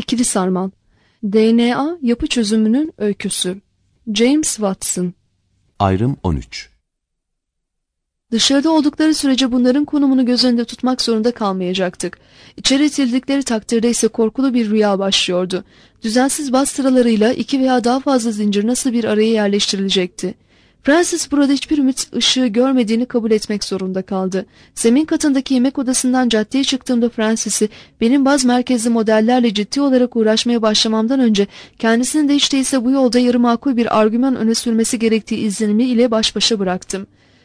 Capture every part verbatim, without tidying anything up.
İkili sarmal. D N A yapı çözümünün öyküsü. James Watson. Ayrım on üç. Dışarıda oldukları sürece bunların konumunu göz önünde tutmak zorunda kalmayacaktık. İçeri itildikleri takdirde ise korkulu bir rüya başlıyordu. Düzensiz bas sıralarıyla iki veya daha fazla zincir nasıl bir araya yerleştirilecekti? Francis burada hiçbir ümit ışığı görmediğini kabul etmek zorunda kaldı. Zemin katındaki yemek odasından caddeye çıktığımda Francis'i benim baz merkezli modellerle ciddi olarak uğraşmaya başlamamdan önce kendisinin de hiç değilse bu yolda yarı makul bir argüman öne sürmesi gerektiği izlenimi ile baş başa bıraktım.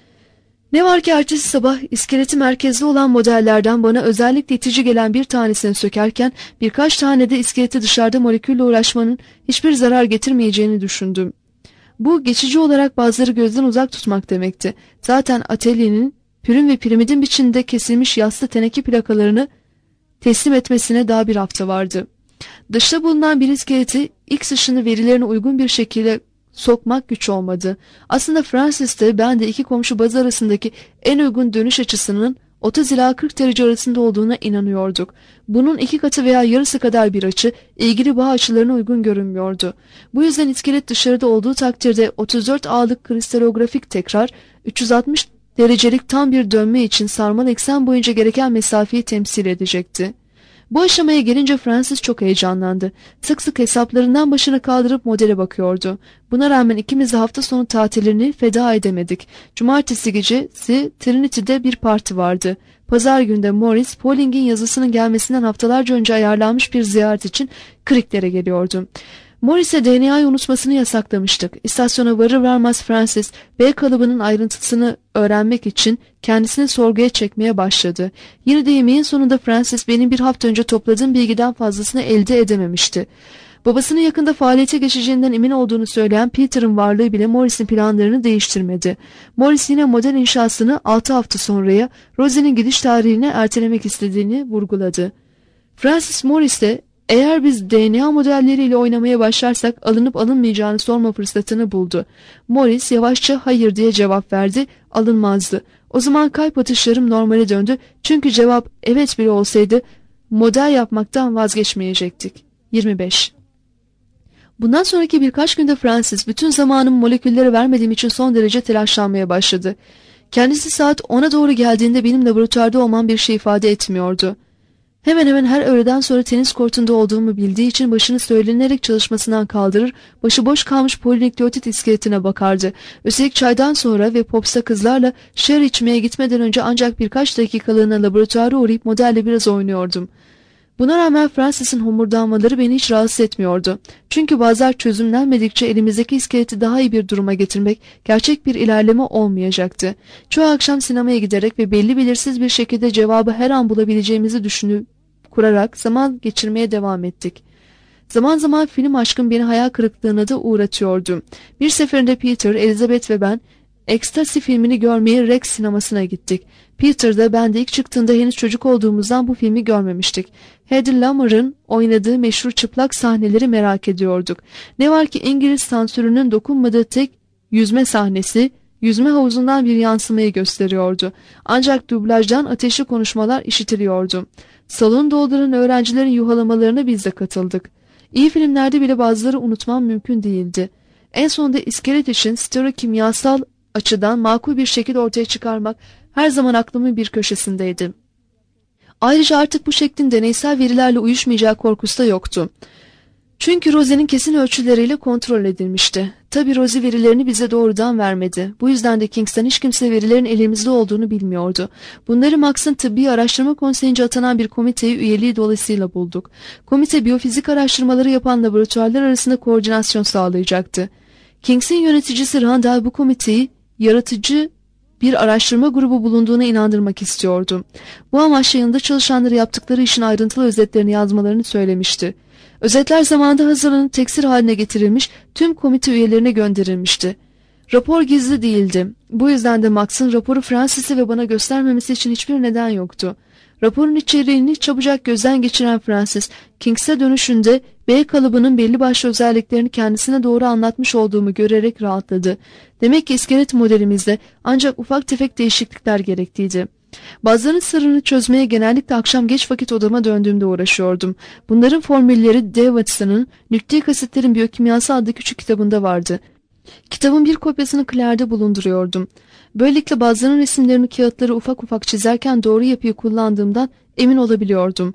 Ne var ki ertesi sabah iskeleti merkezli olan modellerden bana özellikle itici gelen bir tanesini sökerken birkaç tane de iskeleti dışarıda molekülle uğraşmanın hiçbir zarar getirmeyeceğini düşündüm. Bu geçici olarak bazıları gözden uzak tutmak demekti. Zaten atölyenin pürün ve piramidin biçiminde kesilmiş yassı teneke plakalarını teslim etmesine daha bir hafta vardı. Dışta bulunan bir iskeleti X ışını verilerine uygun bir şekilde sokmak güç olmadı. Aslında Francis de ben de iki komşu baz arasındaki en uygun dönüş açısının otuz ila kırk derece arasında olduğuna inanıyorduk. Bunun iki katı veya yarısı kadar bir açı ilgili bağ açılarına uygun görünmüyordu. Bu yüzden iskelet dışarıda olduğu takdirde otuz dört A'lık kristalografik tekrar üç yüz altmış derecelik tam bir dönme için sarmal eksen boyunca gereken mesafeyi temsil edecekti. Bu aşamaya gelince Francis çok heyecanlandı. Sık sık hesaplarından başını kaldırıp modele bakıyordu. Buna rağmen ikimiz de hafta sonu tatilini feda edemedik. Cumartesi gecesi Trinity'de bir parti vardı. Pazar günde Morris, Polling'in yazısının gelmesinden haftalarca önce ayarlanmış bir ziyaret için Crick'lere geliyordu. Morris'e D N A'yı unutmasını yasaklamıştık. İstasyona varır varmaz Francis, B kalıbının ayrıntısını öğrenmek için kendisini sorguya çekmeye başladı. Yine de yemeğin sonunda Francis benim bir hafta önce topladığım bilgiden fazlasını elde edememişti. Babasının yakında faaliyete geçeceğinden emin olduğunu söyleyen Peter'ın varlığı bile Morris'in planlarını değiştirmedi. Morris yine model inşasını altı hafta sonraya Rosie'nin gidiş tarihine ertelemek istediğini vurguladı. Francis Morris'e eğer biz D N A modelleriyle oynamaya başlarsak alınıp alınmayacağını sorma fırsatını buldu. Morris yavaşça hayır diye cevap verdi, alınmazdı. O zaman kalp atışlarım normale döndü çünkü cevap evet bile olsaydı model yapmaktan vazgeçmeyecektik. yirmi beş. Bundan sonraki birkaç günde Francis bütün zamanımı moleküllere vermediğim için son derece telaşlanmaya başladı. Kendisi saat ona doğru geldiğinde benim laboratuvarda olmam bir şey ifade etmiyordu. Hemen hemen her öğleden sonra tenis kortunda olduğumu bildiği için başını söylenerek çalışmasından kaldırır, başıboş kalmış polinükleotit iskeletine bakardı. Üstelik çaydan sonra ve popsa kızlarla sherry içmeye gitmeden önce ancak birkaç dakikalığına laboratuvara uğrayıp modelle biraz oynuyordum. Buna rağmen Francis'in homurdanmaları beni hiç rahatsız etmiyordu. Çünkü bazılar çözümlenmedikçe elimizdeki iskeleti daha iyi bir duruma getirmek gerçek bir ilerleme olmayacaktı. Çoğu akşam sinemaya giderek ve belli belirsiz bir şekilde cevabı her an bulabileceğimizi düşünüp kurarak zaman geçirmeye devam ettik. Zaman zaman film aşkım beni hayal kırıklığına da uğratıyordu. Bir seferinde Peter, Elizabeth ve ben Ecstasy filmini görmeye Rex sinemasına gittik. Peter de ben de ilk çıktığında henüz çocuk olduğumuzdan bu filmi görmemiştik. Hedy Lamarr'ın oynadığı meşhur çıplak sahneleri merak ediyorduk. Ne var ki İngiliz sansürünün dokunmadığı tek yüzme sahnesi, yüzme havuzundan bir yansımayı gösteriyordu. Ancak dublajdan ateşli konuşmalar işitiliyordu. Salonu dolduran öğrencilerin yuhalamalarına biz de katıldık. İyi filmlerde bile bazıları unutmam mümkün değildi. En sonunda iskelet için stereokimyasal açıdan makul bir şekil ortaya çıkarmak her zaman aklımın bir köşesindeydi. Ayrıca artık bu şeklin deneysel verilerle uyuşmayacağı korkusu da yoktu. Çünkü Rosie'nin kesin ölçüleriyle kontrol edilmişti. Tabii Rosie verilerini bize doğrudan vermedi. Bu yüzden de Kings'ten hiç kimse verilerin elimizde olduğunu bilmiyordu. Bunları Max'ın tıbbi araştırma konseyince atanan bir komiteye üyeliği dolayısıyla bulduk. Komite biyofizik araştırmaları yapan laboratuvarlar arasında koordinasyon sağlayacaktı. Kings'in yöneticisi Randall bu komiteyi yaratıcı bir araştırma grubu bulunduğuna inandırmak istiyordu. Bu amaçla yanında çalışanları yaptıkları işin ayrıntılı özetlerini yazmalarını söylemişti. Özetler zamanında hazırlanıp teksir haline getirilmiş, tüm komite üyelerine gönderilmişti. Rapor gizli değildi. Bu yüzden de Max'ın raporu Francis'e ve bana göstermemesi için hiçbir neden yoktu. Raporun içeriğini çabucak gözden geçiren Francis, Kings'e dönüşünde B kalıbının belli başlı özelliklerini kendisine doğru anlatmış olduğumu görerek rahatladı. Demek ki iskelet modelimizde ancak ufak tefek değişiklikler gerekliydi. Bazılarının sırrını çözmeye genellikle akşam geç vakit odama döndüğümde uğraşıyordum. Bunların formülleri Davidson'ın Nükleik Asitlerin Biyokimyası adlı küçük kitabında vardı. Kitabın bir kopyasını Claire'de bulunduruyordum. Böylelikle bazılarının resimlerini kağıtları ufak ufak çizerken doğru yapıyı kullandığımdan emin olabiliyordum.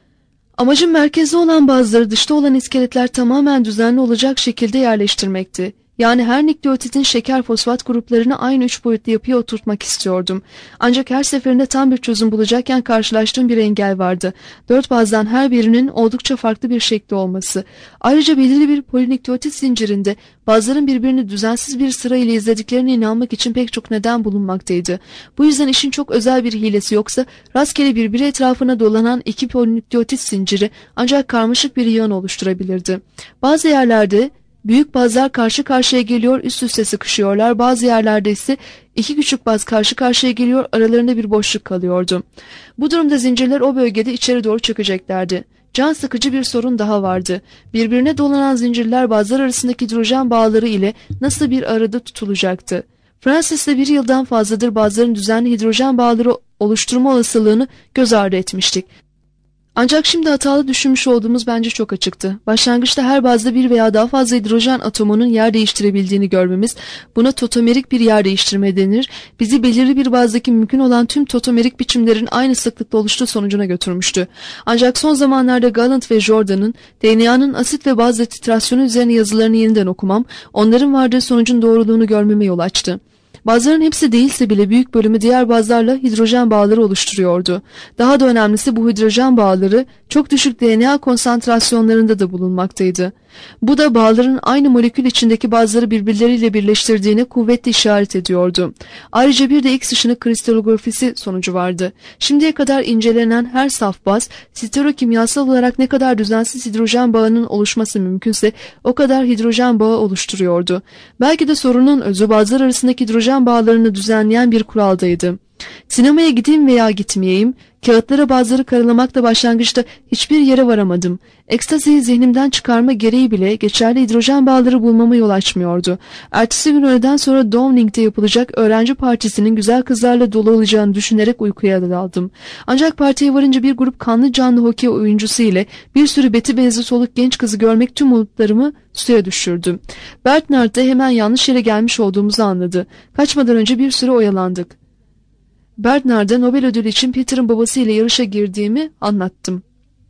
Amacım merkezde olan bazıları dışta olan iskeletler tamamen düzenli olacak şekilde yerleştirmekti. Yani her nükleotidin şeker fosfat gruplarını aynı üç boyutlu yapıya oturtmak istiyordum. Ancak her seferinde tam bir çözüm bulacakken karşılaştığım bir engel vardı. Dört bazdan her birinin oldukça farklı bir şekli olması. Ayrıca belirli bir polinükleotit zincirinde bazıların birbirini düzensiz bir sıra ile izlediklerine inanmak için pek çok neden bulunmaktaydı. Bu yüzden işin çok özel bir hilesi yoksa rastgele birbiri etrafına dolanan iki polinükleotit zinciri ancak karmaşık bir yığın oluşturabilirdi. Bazı yerlerde büyük bazlar karşı karşıya geliyor, üst üste sıkışıyorlar. Bazı yerlerde ise iki küçük baz karşı karşıya geliyor, aralarında bir boşluk kalıyordu. Bu durumda zincirler o bölgede içeri doğru çökeceklerdi. Can sıkıcı bir sorun daha vardı. Birbirine dolanan zincirler bazlar arasındaki hidrojen bağları ile nasıl bir arada tutulacaktı? Francis'te bir yıldan fazladır bazıların düzenli hidrojen bağları oluşturma olasılığını göz ardı etmiştik. Ancak şimdi hatalı düşünmüş olduğumuz bence çok açıktı. Başlangıçta her bazda bir veya daha fazla hidrojen atomunun yer değiştirebildiğini görmemiz, buna totomerik bir yer değiştirme denir, bizi belirli bir bazdaki mümkün olan tüm totomerik biçimlerin aynı sıklıkta oluştuğu sonucuna götürmüştü. Ancak son zamanlarda Gallant ve Jordan'ın D N A'nın asit ve bazla titrasyonu üzerine yazılarını yeniden okumam, onların vardığı sonucun doğruluğunu görmeme yol açtı. Bazıların hepsi değilse bile büyük bölümü diğer bazlarla hidrojen bağları oluşturuyordu. Daha da önemlisi bu hidrojen bağları çok düşük D N A konsantrasyonlarında da bulunmaktaydı. Bu da bağların aynı molekül içindeki bazıları birbirleriyle birleştirdiğine kuvvetle işaret ediyordu. Ayrıca bir de X ışını kristalografisi sonucu vardı. Şimdiye kadar incelenen her saf baz, stereokimyasal olarak ne kadar düzensiz hidrojen bağının oluşması mümkünse o kadar hidrojen bağı oluşturuyordu. Belki de sorunun özü bazlar arasındaki hidrojen bağlarını düzenleyen bir kuraldaydı. Sinemaya gideyim veya gitmeyeyim, kağıtlara bazıları karalamakla başlangıçta hiçbir yere varamadım. Ekstaziyi zihnimden çıkarma gereği bile geçerli hidrojen bağları bulmama yol açmıyordu. Ertesi gün öğleden sonra Downing'de yapılacak öğrenci partisinin güzel kızlarla dolu olacağını düşünerek uykuya daldım. Ancak partiye varınca bir grup kanlı canlı hokey oyuncusu ile bir sürü beti benzi soluk genç kızı görmek tüm umutlarımı suya düşürdü. Bernard de hemen yanlış yere gelmiş olduğumuzu anladı. Kaçmadan önce bir süre oyalandık. Bernard'a Nobel ödülü için Peter'ın babasıyla yarışa girdiğimi anlattım.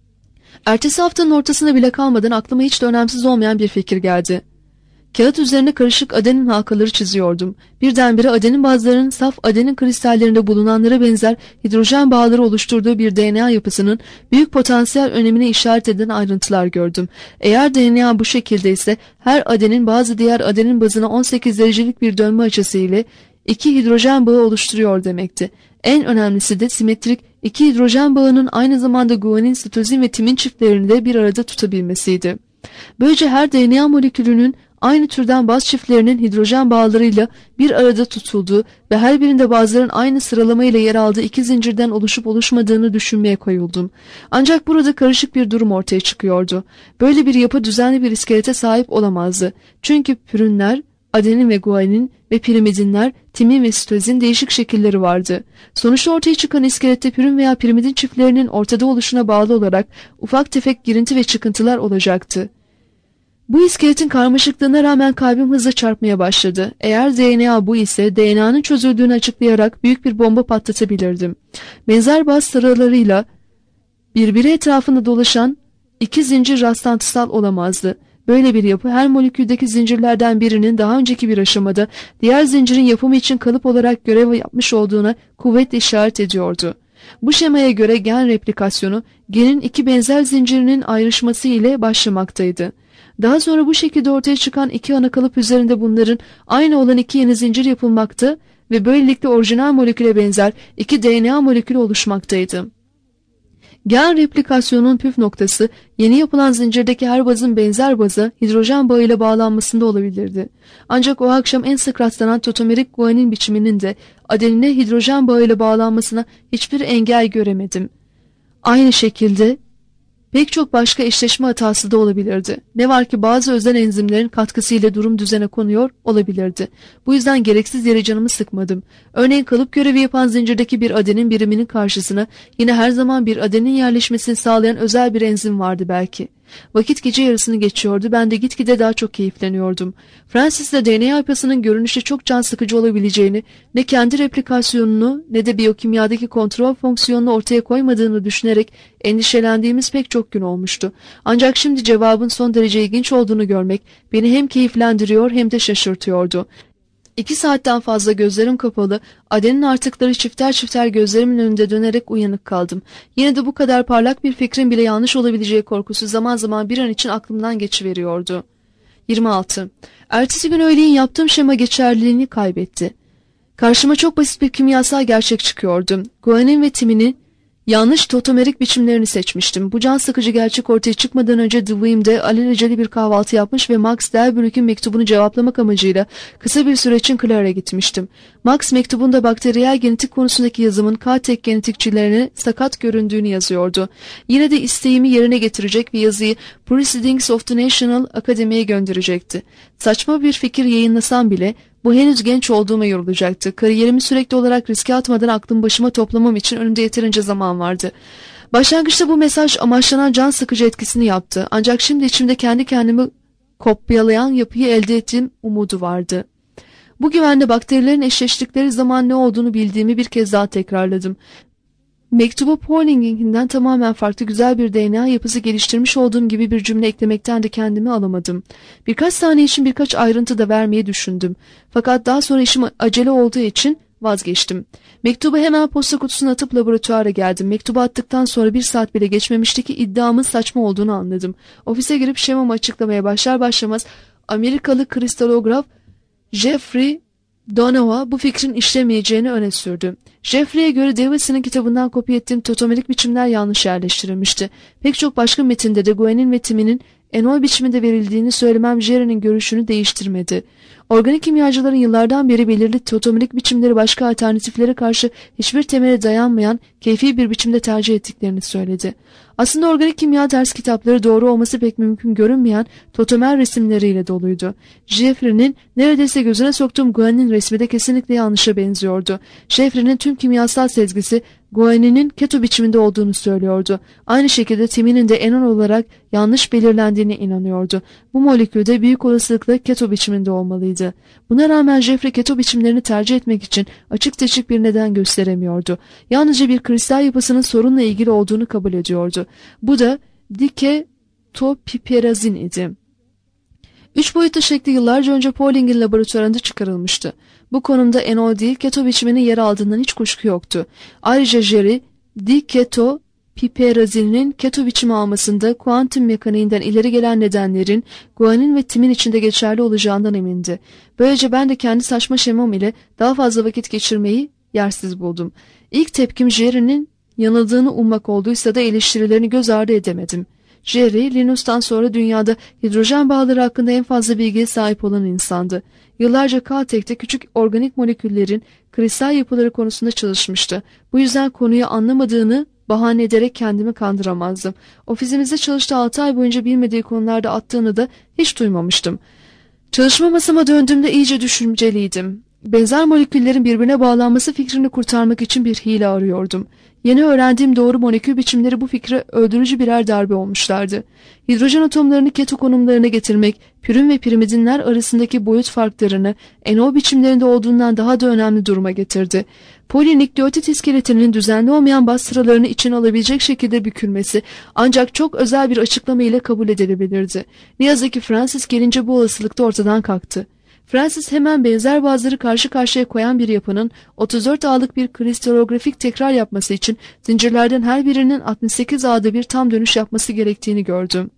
Ertesi haftanın ortasına bile kalmadan aklıma hiç de önemsiz olmayan bir fikir geldi. Kağıt üzerine karışık adenin halkaları çiziyordum. Birdenbire adenin bazlarının saf adenin kristallerinde bulunanlara benzer hidrojen bağları oluşturduğu bir D N A yapısının büyük potansiyel önemine işaret eden ayrıntılar gördüm. Eğer D N A bu şekilde ise her adenin bazı diğer adenin bazına on sekiz derecelik bir dönme açısı ile iki hidrojen bağı oluşturuyor demekti. En önemlisi de simetrik iki hidrojen bağının aynı zamanda guanin, sitozin ve timin çiftlerini de bir arada tutabilmesiydi. Böylece her D N A molekülünün aynı türden baz çiftlerinin hidrojen bağlarıyla bir arada tutulduğu ve her birinde bazıların aynı sıralamayla yer aldığı iki zincirden oluşup oluşmadığını düşünmeye koyuldum. Ancak burada karışık bir durum ortaya çıkıyordu. Böyle bir yapı düzenli bir iskelete sahip olamazdı. Çünkü pürünler, adenin ve guanin ve pirimidinler, timin ve sitozin değişik şekilleri vardı. Sonuçta ortaya çıkan iskelette pürin veya pirimidin çiftlerinin ortada oluşuna bağlı olarak ufak tefek girinti ve çıkıntılar olacaktı. Bu iskeletin karmaşıklığına rağmen kalbim hızla çarpmaya başladı. Eğer D N A bu ise D N A'nın çözüldüğünü açıklayarak büyük bir bomba patlatabilirdim. Benzer baz sıralarıyla birbiri etrafında dolaşan iki zincir rastlantısal olamazdı. Böyle bir yapı her moleküldeki zincirlerden birinin daha önceki bir aşamada diğer zincirin yapımı için kalıp olarak görev yapmış olduğuna kuvvetle işaret ediyordu. Bu şemaya göre gen replikasyonu genin iki benzer zincirinin ayrışması ile başlamaktaydı. Daha sonra bu şekilde ortaya çıkan iki ana kalıp üzerinde bunların aynı olan iki yeni zincir yapılmakta ve böylelikle orijinal moleküle benzer iki D N A molekülü oluşmaktaydı. Gen replikasyonunun püf noktası yeni yapılan zincirdeki her bazın benzer baza hidrojen bağıyla bağlanmasında olabilirdi. Ancak o akşam en sık rastlanan totomerik guanin biçiminin de adenine hidrojen bağıyla bağlanmasına hiçbir engel göremedim. Aynı şekilde Pek çok başka eşleşme hatası da olabilirdi. Ne var ki bazı özel enzimlerin katkısıyla durum düzene konuyor olabilirdi. Bu yüzden gereksiz yere canımı sıkmadım. Örneğin kalıp görevi yapan zincirdeki bir adenin biriminin karşısına yine her zaman bir adenin yerleşmesini sağlayan özel bir enzim vardı belki. Vakit gece yarısını geçiyordu, ben de gitgide daha çok keyifleniyordum. Francis'le D N A yapısının görünüşte çok can sıkıcı olabileceğini, ne kendi replikasyonunu ne de biyokimyadaki kontrol fonksiyonunu ortaya koymadığını düşünerek endişelendiğimiz pek çok gün olmuştu. Ancak şimdi cevabın son derece ilginç olduğunu görmek beni hem keyiflendiriyor hem de şaşırtıyordu. İki saatten fazla gözlerim kapalı, adenin artıkları çifter çifter gözlerimin önünde dönerek uyanık kaldım. Yine de bu kadar parlak bir fikrin bile yanlış olabileceği korkusu zaman zaman bir an için aklımdan geçiveriyordu. yirmi altı. Ertesi gün öğleyin yaptığım şema geçerliliğini kaybetti. Karşıma çok basit bir kimyasal gerçek çıkıyordu. Guanin ve timinin yanlış totomerik biçimlerini seçmiştim. Bu can sıkıcı gerçek ortaya çıkmadan önce Dwayne'de alelacele bir kahvaltı yapmış ve Max Delbrück'ün mektubunu cevaplamak amacıyla kısa bir süre için Clara'ya gitmiştim. Max mektubunda bakteriyel genetik konusundaki yazımın K-Tek genetikçilerine sakat göründüğünü yazıyordu. Yine de isteğimi yerine getirecek ve yazıyı Proceedings of the National Academy'ye gönderecekti. Saçma bir fikir yayınlasam bile bu henüz genç olduğuma yorulacaktı. Kariyerimi sürekli olarak riske atmadan aklımı başıma toplamam için önümde yeterince zaman vardı. Başlangıçta bu mesaj amaçlanan can sıkıcı etkisini yaptı. Ancak şimdi içimde kendi kendimi kopyalayan yapıyı elde ettiğim umudu vardı. Bu güvenle bakterilerin eşleştikleri zaman ne olduğunu bildiğimi bir kez daha tekrarladım. Mektubu Pauling'inden tamamen farklı güzel bir D N A yapısı geliştirmiş olduğum gibi bir cümle eklemekten de kendimi alamadım. Birkaç saniye için birkaç ayrıntı da vermeyi düşündüm. Fakat daha sonra işim acele olduğu için vazgeçtim. Mektubu hemen posta kutusuna atıp laboratuvara geldim. Mektubu attıktan sonra bir saat bile geçmemişti ki iddiamın saçma olduğunu anladım. Ofise girip şemamı açıklamaya başlar başlamaz Amerikalı kristalograf Jeffrey Donovan bu fikrin işlemeyeceğini öne sürdü. Jeffrey'e göre Davidson'ın kitabından kopya ettiğim totomerik biçimler yanlış yerleştirilmişti. Pek çok başka metinde de Guanin ve Timinin enol biçiminde verildiğini söylemem Jerry'nin görüşünü değiştirmedi. Organik kimyacıların yıllardan beri belirli totomerik biçimleri başka alternatiflere karşı hiçbir temele dayanmayan keyfi bir biçimde tercih ettiklerini söyledi. Aslında organik kimya ders kitapları doğru olması pek mümkün görünmeyen totomer resimleriyle doluydu. Jeffrey'nin neredeyse gözüne soktuğum Guanin resmi de kesinlikle yanlışa benziyordu. Jeffrey'nin tüm kimyasal sezgisi Guanin'in keto biçiminde olduğunu söylüyordu. Aynı şekilde timinin de enol olarak yanlış belirlendiğine inanıyordu. Bu molekülde büyük olasılıkla keto biçiminde olmalıydı. Buna rağmen Jeffrey keto biçimlerini tercih etmek için açık seçik bir neden gösteremiyordu. Yalnızca bir kristal yapısının sorunla ilgili olduğunu kabul ediyordu. Bu da diketopiperazin idi. Üç boyutlu şekli yıllarca önce Pauling'in laboratuvarında çıkarılmıştı. Bu konumda enol değil keto biçiminin yer aldığından hiç kuşku yoktu. Ayrıca Jerry, diketopiperazinin keto biçimi almasında kuantum mekaniğinden ileri gelen nedenlerin guanin ve timin içinde geçerli olacağından emindi. Böylece ben de kendi saçma şemam ile daha fazla vakit geçirmeyi yersiz buldum. İlk tepkim Jerry'nin yanıldığını ummak olduysa da eleştirilerini göz ardı edemedim. Jerry, Linus'tan sonra dünyada hidrojen bağları hakkında en fazla bilgiye sahip olan insandı. Yıllarca Caltech'te küçük organik moleküllerin kristal yapıları konusunda çalışmıştı. Bu yüzden konuyu anlamadığını bahane ederek kendimi kandıramazdım. Ofisimizde çalıştığı altı ay boyunca bilmediği konularda attığını da hiç duymamıştım. Çalışma masama döndüğümde iyice düşünceliydim. Benzer moleküllerin birbirine bağlanması fikrini kurtarmak için bir hile arıyordum. Yeni öğrendiğim doğru molekül biçimleri bu fikre öldürücü birer darbe olmuşlardı. Hidrojen atomlarını keto konumlarına getirmek, pürün ve pirimidinler arasındaki boyut farklarını enol biçimlerinde olduğundan daha da önemli duruma getirdi. Polinükleotit iskeletinin düzenli olmayan baz sıralarını içine alabilecek şekilde bükülmesi ancak çok özel bir açıklama ile kabul edilebilirdi. Ne yazık ki Francis gelince bu olasılık da ortadan kalktı. Francis hemen benzer bazları karşı karşıya koyan bir yapının otuz dört ağlık bir kristalografik tekrar yapması için zincirlerden her birinin altmış sekiz ağda bir tam dönüş yapması gerektiğini gördüm.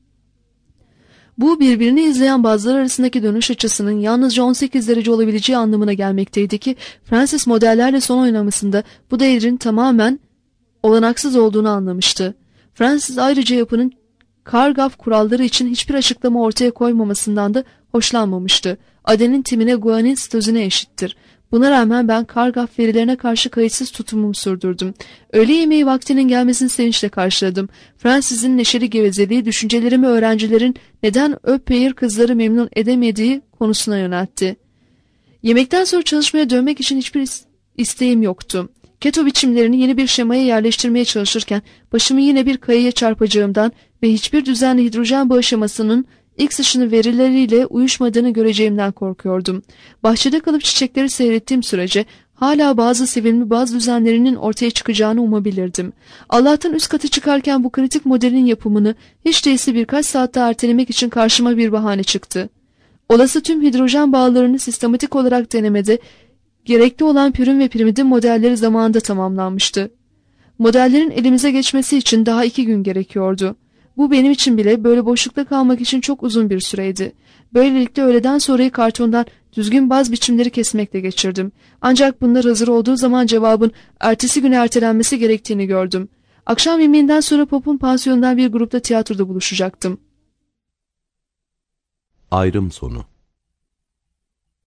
Bu birbirini izleyen bazılar arasındaki dönüş açısının yalnızca on sekiz derece olabileceği anlamına gelmekteydi ki Francis modellerle son oynamasında bu değerin tamamen olanaksız olduğunu anlamıştı. Francis ayrıca yapının Kargaf kuralları için hiçbir açıklama ortaya koymamasından da hoşlanmamıştı. Adenin timine guanin sitozine eşittir. Buna rağmen ben Kargaf verilerine karşı kayıtsız tutumumu sürdürdüm. Öğle yemeği vaktinin gelmesini sevinçle karşıladım. Fransız'ın neşeli gevezeliği düşüncelerimi öğrencilerin neden Öpeyir kızları memnun edemediği konusuna yöneltti. Yemekten sonra çalışmaya dönmek için hiçbir isteğim yoktu. Keto biçimlerini yeni bir şemaya yerleştirmeye çalışırken başımı yine bir kayaya çarpacağımdan ve hiçbir düzenli hidrojen bağı şemasının X ışını verileriyle uyuşmadığını göreceğimden korkuyordum. Bahçede kalıp çiçekleri seyrettiğim sürece hala bazı sevimli baz düzenlerinin ortaya çıkacağını umabilirdim. Allah'tan üst katı çıkarken bu kritik modelin yapımını hiç değilse birkaç saatte ertelemek için karşıma bir bahane çıktı. Olası tüm hidrojen bağlarını sistematik olarak denemede gerekli olan pürün ve pirimidin modelleri zamanında tamamlanmıştı. Modellerin elimize geçmesi için daha iki gün gerekiyordu. Bu benim için bile böyle boşlukta kalmak için çok uzun bir süreydi. Böylelikle öğleden sonrayı kartondan düzgün baz biçimleri kesmekle geçirdim. Ancak bunlar hazır olduğu zaman cevabın ertesi güne ertelenmesi gerektiğini gördüm. Akşam yemeğinden sonra Pop'un pansiyonundan bir grupta tiyatroda buluşacaktım. Ayrım sonu.